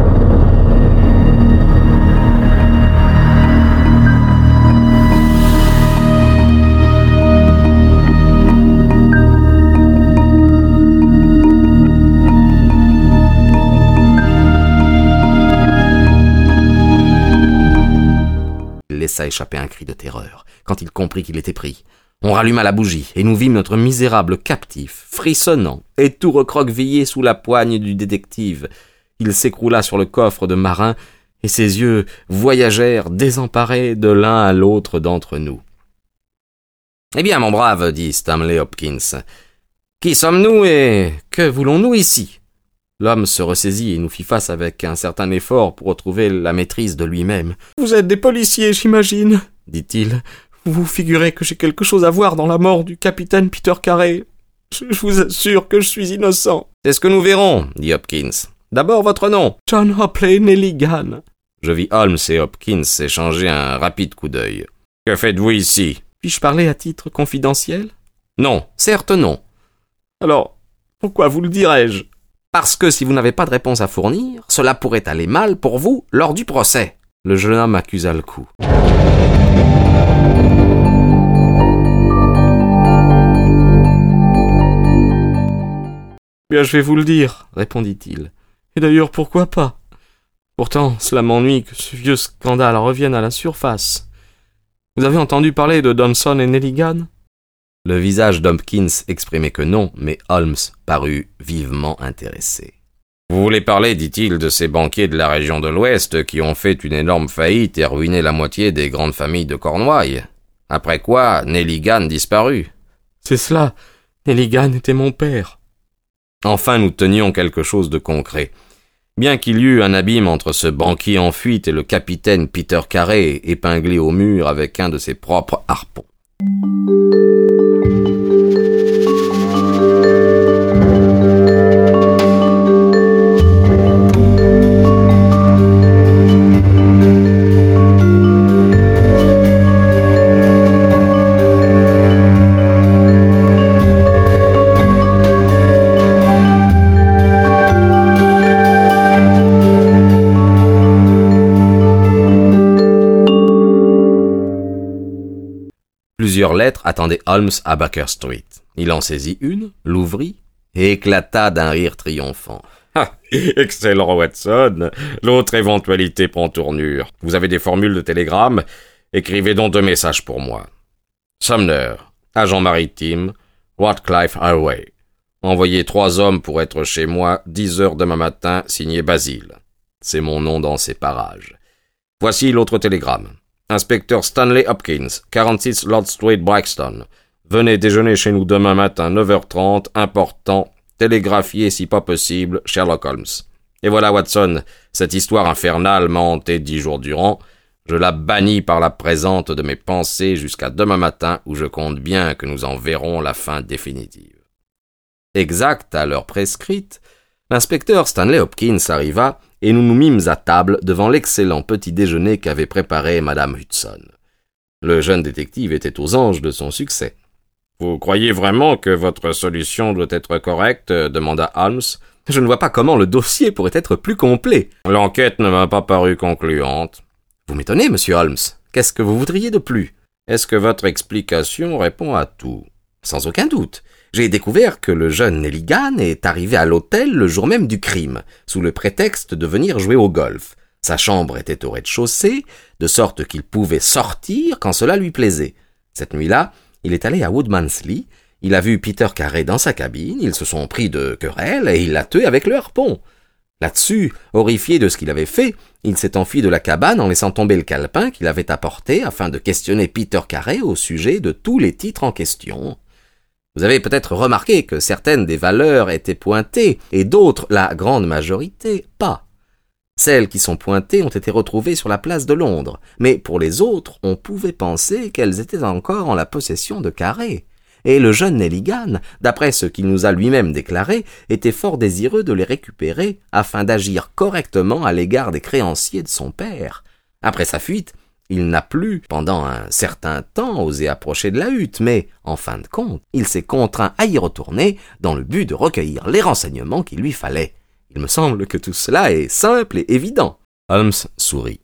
laissa échapper un cri de terreur, quand il comprit qu'il était pris. On ralluma la bougie, et nous vîmes notre misérable captif, frissonnant, et tout recroquevillé sous la poigne du détective. Il s'écroula sur le coffre de marin, et ses yeux voyagèrent désemparés de l'un à l'autre d'entre nous. « Eh bien, mon brave, dit Stanley Hopkins, qui sommes-nous et que voulons-nous ici ?» L'homme se ressaisit et nous fit face avec un certain effort pour retrouver la maîtrise de lui-même. « Vous êtes des policiers, j'imagine, » dit-il. « Vous vous figurez que j'ai quelque chose à voir dans la mort du capitaine Peter Carey. Je, je vous assure que je suis innocent. »« C'est ce que nous verrons, » dit Hopkins. « D'abord votre nom. »« John Hopley Nelligan. » Je vis Holmes et Hopkins échanger un rapide coup d'œil. « Que faites-vous ici ?»« Puis-je parler à titre confidentiel ?»« Non, certes non. »« Alors, pourquoi vous le dirais-je ?»« Parce que si vous n'avez pas de réponse à fournir, cela pourrait aller mal pour vous lors du procès. » Le jeune homme accusa le coup. « Bien, je vais vous le dire, répondit-il. Et d'ailleurs, pourquoi pas? Pourtant, cela m'ennuie que ce vieux scandale revienne à la surface. Vous avez entendu parler de Donson et Nelligan? Le visage d'Hopkins exprimait que non, mais Holmes parut vivement intéressé. Vous voulez parler, dit-il, de ces banquiers de la région de l'Ouest qui ont fait une énorme faillite et ruiné la moitié des grandes familles de Cornouailles. Après quoi, Nelligan disparut. C'est cela. Nelligan était mon père. Enfin, nous tenions quelque chose de concret. Bien qu'il y eût un abîme entre ce banquier en fuite et le capitaine Peter Carey, épinglé au mur avec un de ses propres harpons. Plusieurs lettres attendaient Holmes à Baker Street. Il en saisit une, l'ouvrit, et éclata d'un rire triomphant. « Ah, excellent, Watson. L'autre éventualité prend tournure. Vous avez des formules de télégramme? Écrivez donc deux messages pour moi. Sumner, agent maritime, Ratcliffe Highway. Envoyez trois hommes pour être chez moi, dix heures demain matin, signé Basile. C'est mon nom dans ces parages. Voici l'autre télégramme. Inspecteur Stanley Hopkins, quarante-six Lord Street, Brixton. Venez déjeuner chez nous demain matin, neuf heures trente, important, télégraphié si pas possible, Sherlock Holmes. Et voilà, Watson, cette histoire infernale m'a hanté dix jours durant. Je la bannis par la présente de mes pensées jusqu'à demain matin, où je compte bien que nous en verrons la fin définitive. Exact à l'heure prescrite, l'inspecteur Stanley Hopkins arriva, et nous nous mîmes à table devant l'excellent petit déjeuner qu'avait préparé Madame Hudson. Le jeune détective était aux anges de son succès. « Vous croyez vraiment que votre solution doit être correcte ?» demanda Holmes. « Je ne vois pas comment le dossier pourrait être plus complet. »« L'enquête ne m'a pas paru concluante. »« Vous m'étonnez, monsieur Holmes. Qu'est-ce que vous voudriez de plus ?»« Est-ce que votre explication répond à tout ?»« Sans aucun doute. J'ai découvert que le jeune Nelligan est arrivé à l'hôtel le jour même du crime, sous le prétexte de venir jouer au golf. Sa chambre était au rez-de-chaussée, de sorte qu'il pouvait sortir quand cela lui plaisait. Cette nuit-là, il est allé à Woodmansley, il a vu Peter Carey dans sa cabine, ils se sont pris de querelle et il l'a tué avec le harpon. Là-dessus, horrifié de ce qu'il avait fait, il s'est enfui de la cabane en laissant tomber le calepin qu'il avait apporté afin de questionner Peter Carey au sujet de tous les titres en question. Vous avez peut-être remarqué que certaines des valeurs étaient pointées et d'autres, la grande majorité, pas. Celles qui sont pointées ont été retrouvées sur la place de Londres, mais pour les autres, on pouvait penser qu'elles étaient encore en la possession de Carey. Et le jeune Nelligan, d'après ce qu'il nous a lui-même déclaré, était fort désireux de les récupérer afin d'agir correctement à l'égard des créanciers de son père. Après sa fuite, il n'a plus, pendant un certain temps, osé approcher de la hutte, mais, en fin de compte, il s'est contraint à y retourner dans le but de recueillir les renseignements qu'il lui fallait. Il me semble que tout cela est simple et évident. Holmes sourit.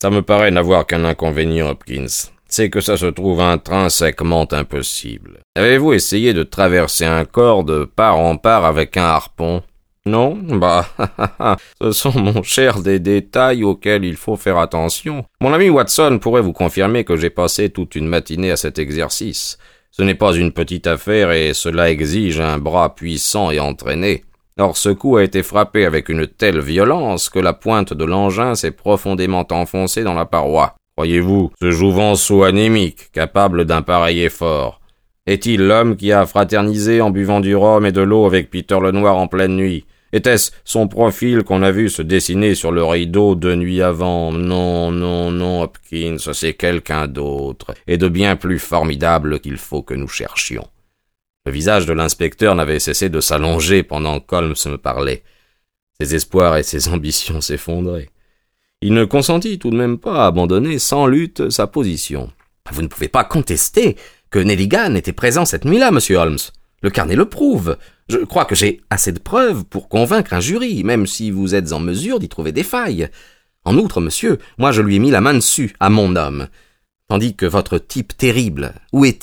Ça me paraît n'avoir qu'un inconvénient, Hopkins. C'est que ça se trouve intrinsèquement impossible. Avez-vous essayé de traverser un corps de part en part avec un harpon? Non? Bah, ce sont, mon cher, des détails auxquels il faut faire attention. Mon ami Watson pourrait vous confirmer que j'ai passé toute une matinée à cet exercice. Ce n'est pas une petite affaire et cela exige un bras puissant et entraîné. Or, ce coup a été frappé avec une telle violence que la pointe de l'engin s'est profondément enfoncée dans la paroi. Croyez-vous, ce jouvenceau anémique, capable d'un pareil effort, est-il l'homme qui a fraternisé en buvant du rhum et de l'eau avec Peter Lenoir en pleine nuit? Était-ce son profil qu'on a vu se dessiner sur le rideau deux nuits avant? Non, non, non, Hopkins, c'est quelqu'un d'autre, et de bien plus formidable qu'il faut que nous cherchions. Le visage de l'inspecteur n'avait cessé de s'allonger pendant qu'Holmes me parlait. Ses espoirs et ses ambitions s'effondraient. Il ne consentit tout de même pas à abandonner sans lutte sa position. « Vous ne pouvez pas contester que Nelligan était présent cette nuit-là, monsieur Holmes. Le carnet le prouve. Je crois que j'ai assez de preuves pour convaincre un jury, même si vous êtes en mesure d'y trouver des failles. En outre, monsieur, moi je lui ai mis la main dessus, à mon homme. Tandis que votre type terrible, où est-il ? »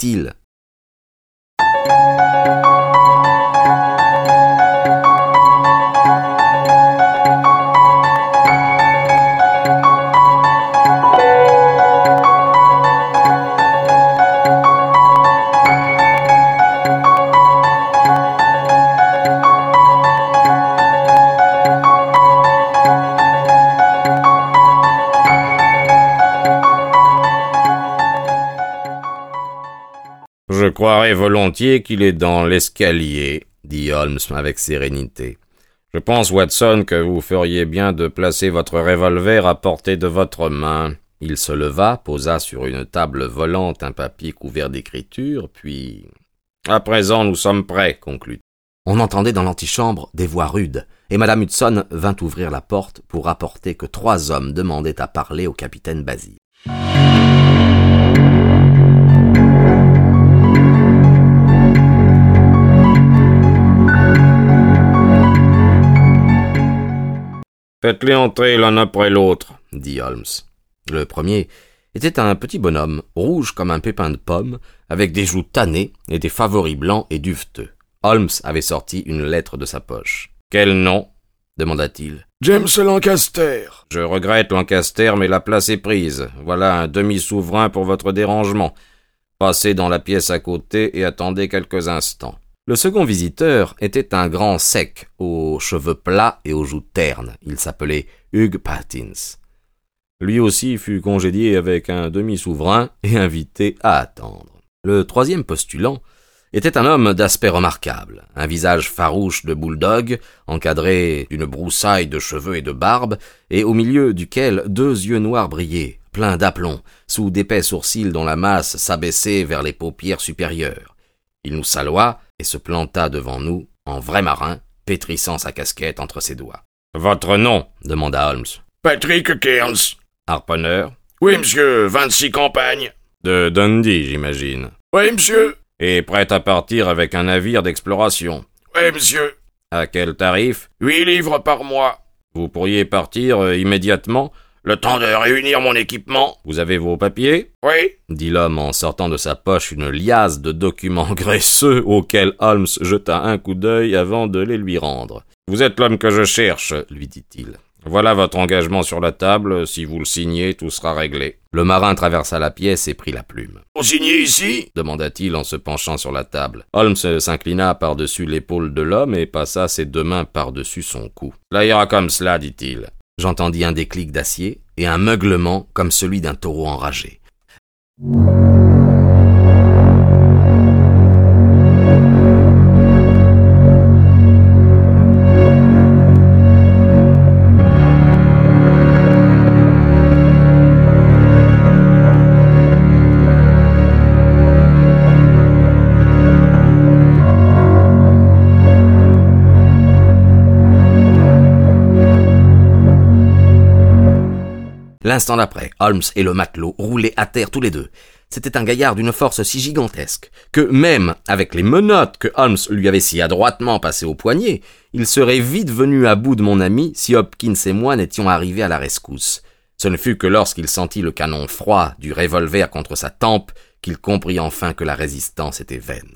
Je croirais volontiers qu'il est dans l'escalier, dit Holmes avec sérénité. Je pense, Watson, que vous feriez bien de placer votre revolver à portée de votre main. Il se leva, posa sur une table volante un papier couvert d'écriture, puis... À présent, nous sommes prêts, conclut. On entendait dans l'antichambre des voix rudes, et Madame Hudson vint ouvrir la porte pour rapporter que trois hommes demandaient à parler au capitaine Basil. Faites-les entrer l'un après l'autre, dit Holmes. Le premier était un petit bonhomme, rouge comme un pépin de pomme, avec des joues tannées et des favoris blancs et duveteux. Holmes avait sorti une lettre de sa poche. « Quel nom ?» demanda-t-il. « James Lancaster. »« Je regrette, Lancaster, mais la place est prise. Voilà un demi-souverain pour votre dérangement. Passez dans la pièce à côté et attendez quelques instants. » Le second visiteur était un grand sec, aux cheveux plats et aux joues ternes. Il s'appelait Hugh Pattins. Lui aussi fut congédié avec un demi-souverain et invité à attendre. Le troisième postulant était un homme d'aspect remarquable, un visage farouche de bulldog, encadré d'une broussaille de cheveux et de barbe, et au milieu duquel deux yeux noirs brillaient, pleins d'aplomb, sous d'épais sourcils dont la masse s'abaissait vers les paupières supérieures. Il nous salua et se planta devant nous, en vrai marin, pétrissant sa casquette entre ses doigts. « Votre nom ?» demanda Holmes. « Patrick Kearns. »« Harponneur ?»« Oui, monsieur, vingt-six campagnes. »« De Dundee, j'imagine. »« Oui, monsieur. »« Et prêt à partir avec un navire d'exploration. »« Oui, monsieur. »« À quel tarif ?»« Huit livres par mois. »« Vous pourriez partir euh, immédiatement ?»« Le temps de réunir mon équipement. »« Vous avez vos papiers ?»« Oui. » dit l'homme en sortant de sa poche une liasse de documents graisseux auxquels Holmes jeta un coup d'œil avant de les lui rendre. « Vous êtes l'homme que je cherche, » lui dit-il. « Voilà votre engagement sur la table. Si vous le signez, tout sera réglé. » Le marin traversa la pièce et prit la plume. « Vous signez ici ?» demanda-t-il en se penchant sur la table. Holmes s'inclina par-dessus l'épaule de l'homme et passa ses deux mains par-dessus son cou. « Cela ira comme cela, dit-il. » J'entendis un déclic d'acier et un meuglement comme celui d'un taureau enragé. L'instant d'après, Holmes et le matelot roulaient à terre tous les deux. C'était un gaillard d'une force si gigantesque que même avec les menottes que Holmes lui avait si adroitement passées au poignet, il serait vite venu à bout de mon ami si Hopkins et moi n'étions arrivés à la rescousse. Ce ne fut que lorsqu'il sentit le canon froid du revolver contre sa tempe qu'il comprit enfin que la résistance était vaine.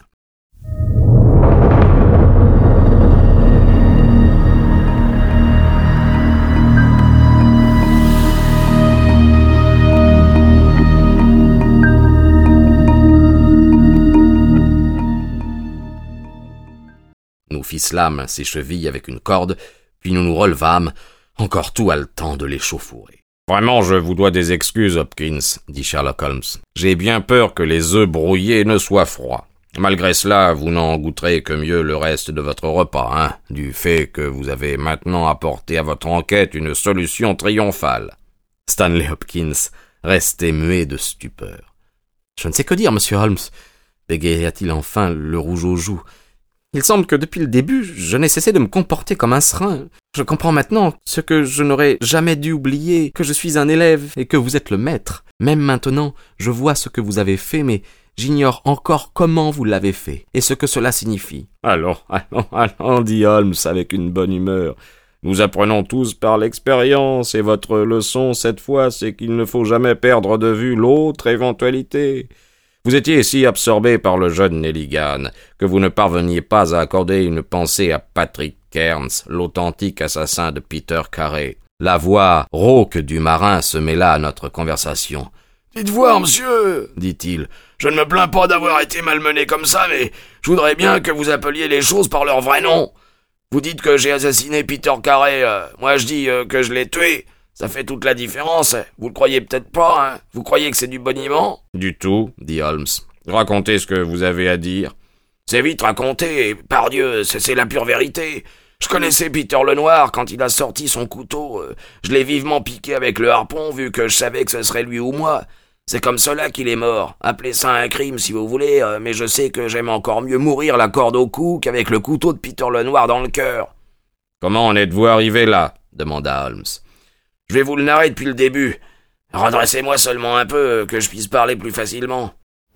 Nous ficelâmes ses chevilles avec une corde, puis nous nous relevâmes, encore tout haletant de l'échauffourée. « Vraiment, je vous dois des excuses, Hopkins, » dit Sherlock Holmes. « J'ai bien peur que les œufs brouillés ne soient froids. Malgré cela, vous n'en goûterez que mieux le reste de votre repas, hein, du fait que vous avez maintenant apporté à votre enquête une solution triomphale. » Stanley Hopkins restait muet de stupeur. « Je ne sais que dire, monsieur Holmes, » bégaya-t-il enfin, le rouge aux joues. « Il semble que depuis le début, je n'ai cessé de me comporter comme un serin. Je comprends maintenant ce que je n'aurais jamais dû oublier, que je suis un élève et que vous êtes le maître. Même maintenant, je vois ce que vous avez fait, mais j'ignore encore comment vous l'avez fait et ce que cela signifie. »« Allons, allons, allons, dit Holmes avec une bonne humeur. Nous apprenons tous par l'expérience, et votre leçon cette fois, c'est qu'il ne faut jamais perdre de vue l'autre éventualité. Vous étiez si absorbé par le jeune Nelligan que vous ne parveniez pas à accorder une pensée à Patrick Cairns, l'authentique assassin de Peter Carey. » La voix rauque du marin se mêla à notre conversation. « Dites voir, monsieur, dit-il, je ne me plains pas d'avoir été malmené comme ça, mais je voudrais bien que vous appeliez les choses par leur vrai nom. Vous dites que j'ai assassiné Peter Carey, euh, moi je dis euh, que je l'ai tué. Ça fait toute la différence. Vous le croyez peut-être pas, hein? Vous croyez que c'est du boniment? »« Du tout, dit Holmes. Racontez ce que vous avez à dire. »« C'est vite raconté, et pardieu, c'est, c'est la pure vérité. Je connaissais Peter Lenoir quand il a sorti son couteau. Euh, je l'ai vivement piqué avec le harpon, vu que je savais que ce serait lui ou moi. C'est comme cela qu'il est mort. Appelez ça un crime si vous voulez, euh, mais je sais que j'aime encore mieux mourir la corde au cou qu'avec le couteau de Peter Lenoir dans le cœur. »« Comment en êtes-vous arrivé là ?» demanda Holmes. Je vais vous le narrer depuis le début. Redressez-moi seulement un peu, que je puisse parler plus facilement.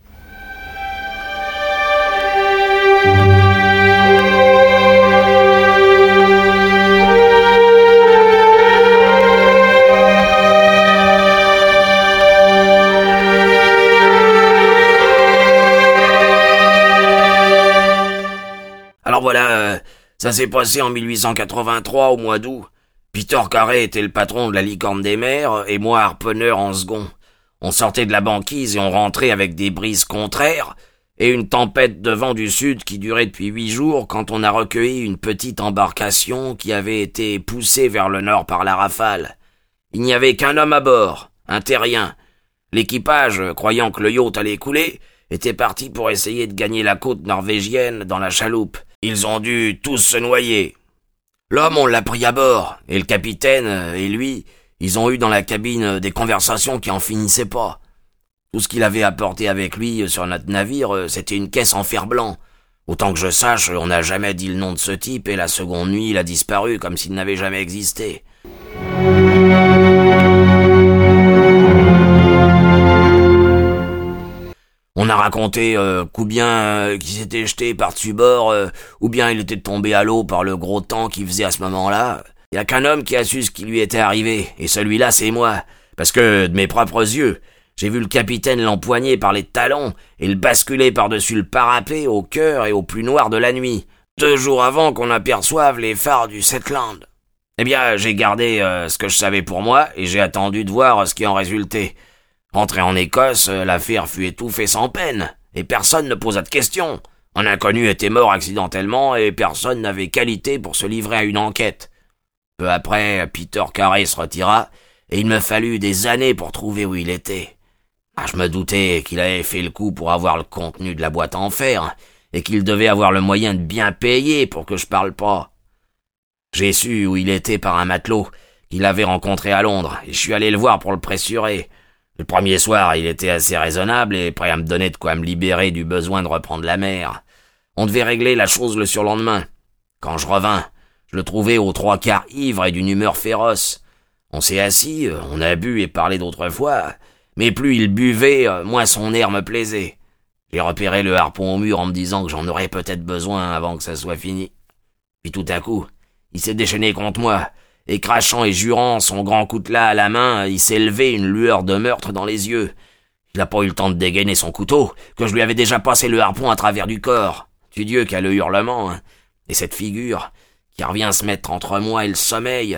Alors voilà, euh, ça s'est passé en mille huit cent quatre-vingt-trois, au mois d'août. Peter Carey était le patron de la Licorne des mers, et moi harponneur en second. On sortait de la banquise et on rentrait avec des brises contraires, et une tempête de vent du sud qui durait depuis huit jours quand on a recueilli une petite embarcation qui avait été poussée vers le nord par la rafale. Il n'y avait qu'un homme à bord, un terrien. L'équipage, croyant que le yacht allait couler, était parti pour essayer de gagner la côte norvégienne dans la chaloupe. Ils ont dû tous se noyer. L'homme, on l'a pris à bord, et le capitaine et lui, ils ont eu dans la cabine des conversations qui en finissaient pas. Tout ce qu'il avait apporté avec lui sur notre navire, c'était une caisse en fer blanc. Autant que je sache, on n'a jamais dit le nom de ce type, et la seconde nuit, il a disparu comme s'il n'avait jamais existé. On a raconté euh, qu'ou bien euh, qu'il s'était jeté par-dessus bord, euh, ou bien il était tombé à l'eau par le gros temps qu'il faisait à ce moment-là. Il y a qu'un homme qui a su ce qui lui était arrivé, et celui-là c'est moi, parce que de mes propres yeux, j'ai vu le capitaine l'empoigner par les talons et le basculer par-dessus le parapet au cœur et au plus noir de la nuit, deux jours avant qu'on aperçoive les phares du Shetland. Eh bien, j'ai gardé euh, ce que je savais pour moi, et j'ai attendu de voir ce qui en résultait. Rentré en Écosse, l'affaire fut étouffée sans peine, et personne ne posa de questions. Un inconnu était mort accidentellement, et personne n'avait qualité pour se livrer à une enquête. Peu après, Peter Carey se retira, et il me fallut des années pour trouver où il était. Ah, je me doutais qu'il avait fait le coup pour avoir le contenu de la boîte en fer, et qu'il devait avoir le moyen de bien payer pour que je parle pas. J'ai su où il était par un matelot qu'il avait rencontré à Londres, et je suis allé le voir pour le pressurer. Le premier soir, il était assez raisonnable et prêt à me donner de quoi me libérer du besoin de reprendre la mer. On devait régler la chose le surlendemain. Quand je revins, je le trouvais aux trois quarts ivre et d'une humeur féroce. On s'est assis, on a bu et parlé d'autrefois, mais plus il buvait, moins son air me plaisait. J'ai repéré le harpon au mur en me disant que j'en aurais peut-être besoin avant que ça soit fini. Puis tout à coup, il s'est déchaîné contre moi, et crachant et jurant, son grand coutelas à la main, il s'est levé une lueur de meurtre dans les yeux. Il n'a pas eu le temps de dégainer son couteau, que je lui avais déjà passé le harpon à travers du corps. Tu Dieu qu'a le hurlement, hein. Et cette figure qui revient se mettre entre moi et le sommeil.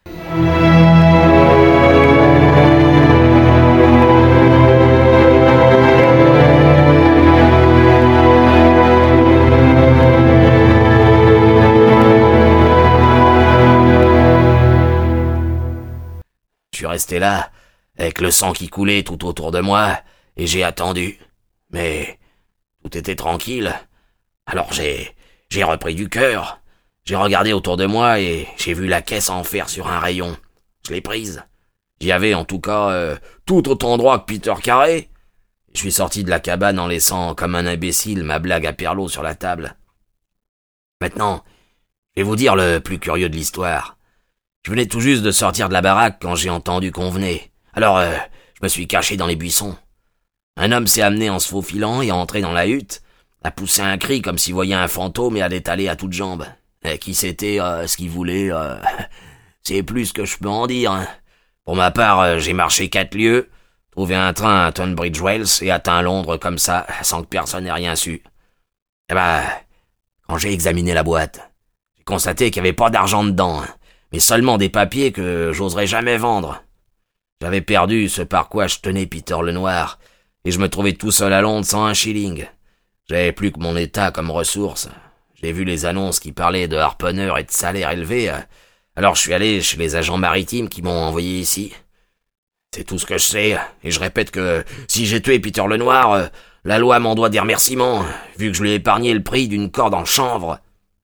Je suis resté là, avec le sang qui coulait tout autour de moi, et j'ai attendu. Mais tout était tranquille. Alors j'ai j'ai repris du cœur. J'ai regardé autour de moi et j'ai vu la caisse en fer sur un rayon. Je l'ai prise. J'y avais en tout cas euh, tout autant droit que Peter Carré. Je suis sorti de la cabane en laissant comme un imbécile ma blague à Perlot sur la table. Maintenant, je vais vous dire le plus curieux de l'histoire. Je venais tout juste de sortir de la baraque quand j'ai entendu qu'on venait. Alors, euh, je me suis caché dans les buissons. Un homme s'est amené en se faufilant et est entré dans la hutte, a poussé un cri comme s'il voyait un fantôme et a détalé à toutes jambes. Et qui c'était, euh, ce qu'il voulait, euh, c'est plus que je peux en dire. Hein. Pour ma part, euh, j'ai marché quatre lieues, trouvé un train à Tunbridge Wells et atteint Londres comme ça, sans que personne n'ait rien su. Eh ben, quand j'ai examiné la boîte, j'ai constaté qu'il n'y avait pas d'argent dedans, hein, mais seulement des papiers que j'oserais jamais vendre. J'avais perdu ce par quoi je tenais Peter Lenoir, et je me trouvais tout seul à Londres sans un shilling. J'avais plus que mon état comme ressource. J'ai vu les annonces qui parlaient de harponneurs et de salaires élevés, alors je suis allé chez les agents maritimes qui m'ont envoyé ici. C'est tout ce que je sais, et je répète que si j'ai tué Peter Lenoir, la loi m'en doit des remerciements, vu que je lui ai épargné le prix d'une corde en chanvre.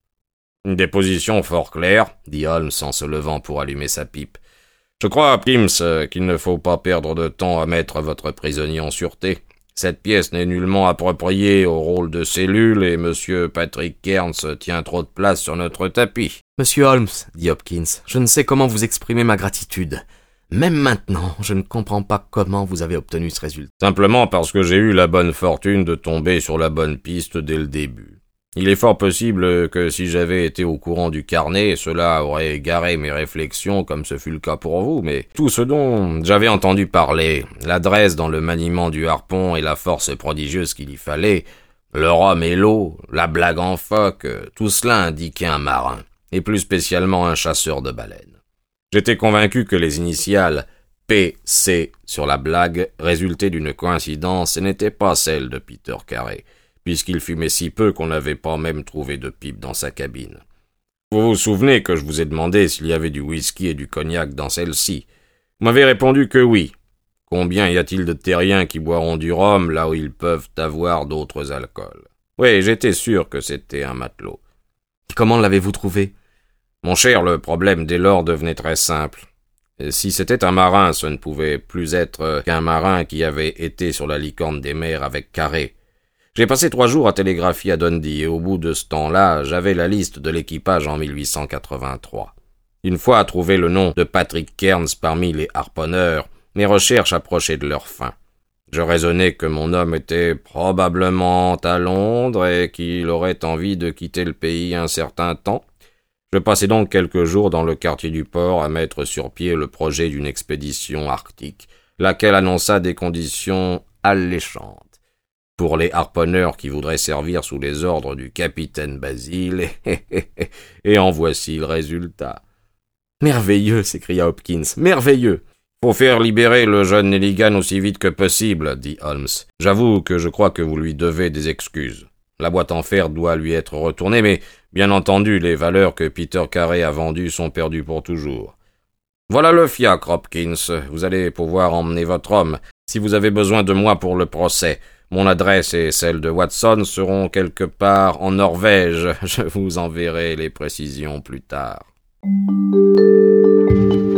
Une déposition fort claire, dit Holmes en se levant pour allumer sa pipe. Je crois, Pims, qu'il ne faut pas perdre de temps à mettre votre prisonnier en sûreté. Cette pièce n'est nullement appropriée au rôle de cellule et Monsieur Patrick Cairns tient trop de place sur notre tapis. Monsieur Holmes, dit Hopkins, je ne sais comment vous exprimer ma gratitude. Même maintenant, je ne comprends pas comment vous avez obtenu ce résultat. Simplement parce que j'ai eu la bonne fortune de tomber sur la bonne piste dès le début. Il est fort possible que si j'avais été au courant du carnet, cela aurait égaré mes réflexions comme ce fut le cas pour vous, mais tout ce dont j'avais entendu parler, l'adresse dans le maniement du harpon et la force prodigieuse qu'il y fallait, le rhum et l'eau, la blague en phoque, tout cela indiquait un marin, et plus spécialement un chasseur de baleines. J'étais convaincu que les initiales P C sur la blague résultaient d'une coïncidence et n'étaient pas celles de Peter Carré, puisqu'il fumait si peu qu'on n'avait pas même trouvé de pipe dans sa cabine. Vous vous souvenez que je vous ai demandé s'il y avait du whisky et du cognac dans celle-ci. Vous m'avez répondu que oui. Combien y a-t-il de terriens qui boiront du rhum là où ils peuvent avoir d'autres alcools? Oui, j'étais sûr que c'était un matelot. Comment l'avez-vous trouvé? Mon cher, le problème dès lors devenait très simple. Si c'était un marin, ce ne pouvait plus être qu'un marin qui avait été sur la licorne des mers avec Carré. J'ai passé trois jours à télégraphier à Dundee et au bout de ce temps-là, j'avais la liste de l'équipage en mille huit cent quatre-vingt-trois. Une fois trouvé le nom de Patrick Cairns parmi les harponneurs, mes recherches approchaient de leur fin. Je raisonnais que mon homme était probablement à Londres et qu'il aurait envie de quitter le pays un certain temps. Je passai donc quelques jours dans le quartier du port à mettre sur pied le projet d'une expédition arctique, laquelle annonça des conditions alléchantes pour les harponneurs qui voudraient servir sous les ordres du capitaine Basile, et en voici le résultat. « Merveilleux !» s'écria Hopkins. « Merveilleux !»« Faut faire libérer le jeune Nelligan aussi vite que possible, » dit Holmes. « J'avoue que je crois que vous lui devez des excuses. La boîte en fer doit lui être retournée, mais bien entendu, les valeurs que Peter Carré a vendues sont perdues pour toujours. Voilà le fiacre, Hopkins. Vous allez pouvoir emmener votre homme. Si vous avez besoin de moi pour le procès, mon adresse et celle de Watson seront quelque part en Norvège. Je vous enverrai les précisions plus tard.